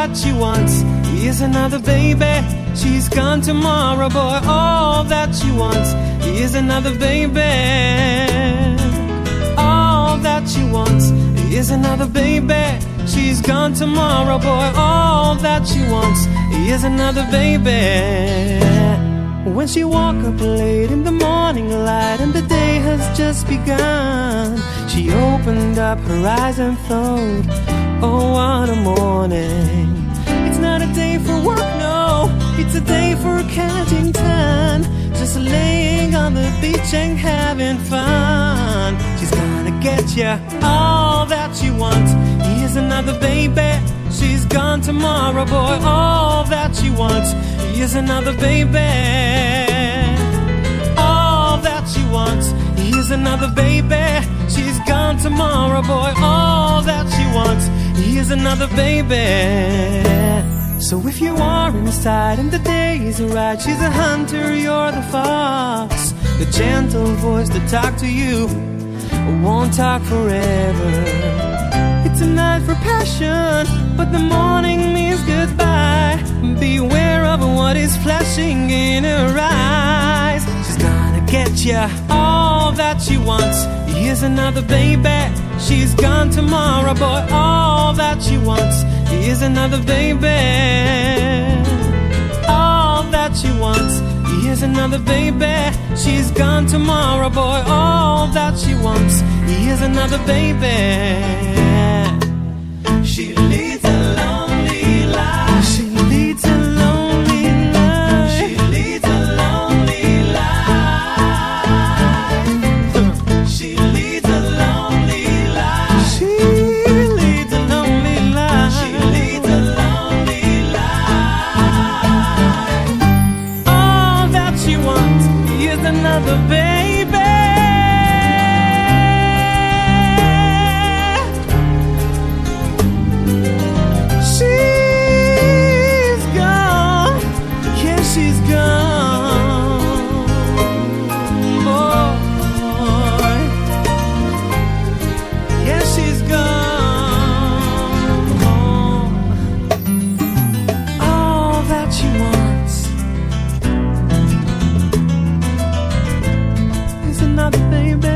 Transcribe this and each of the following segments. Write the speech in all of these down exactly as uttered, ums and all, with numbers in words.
that she wants is another baby. She's gone tomorrow, boy. All that she wants is another baby. All that she wants is another baby. She's gone tomorrow, boy. All that she wants is another baby. When she woke up late in the morning light and the day has just begun, she opened up her eyes and thought, oh, what a morning. It's not a day for work, no, it's a day for catching tan, just laying on the beach and having fun. She's gonna get ya all that she wants is another baby. She's gone tomorrow, boy. All that she wants is another baby. All that she wants is another baby. She's gone tomorrow, boy. All that she wants is another baby. So if you are inside and the day is right, she's a hunter, you're the fox. The gentle voice that talk to you won't talk forever. It's a night for passion, but the morning means goodbye. Beware of what is flashing in her eyes. She's gonna get ya all that she wants is another baby. She's gone tomorrow, boy. All that she wants is another baby. All that she wants is another baby. She's gone tomorrow, boy. All that she wants is another baby. She leads a lonely life. She leads a lonely life. She leads a lonely life. She leads a lonely life. She leads a lonely life. She leads a lonely life. All that she wants is another baby. She's gone, boy. Yeah, she's gone. All that she wants is another baby.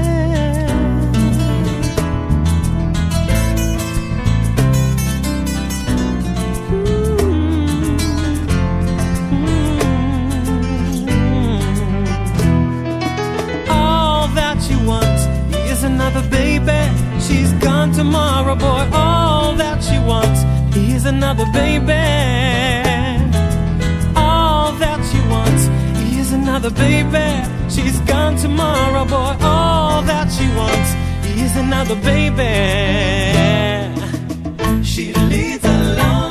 Another baby. She's gone tomorrow, boy. All that she wants is another baby. All that she wants is another baby. She's gone tomorrow, boy. All that she wants is another baby. She leads alone.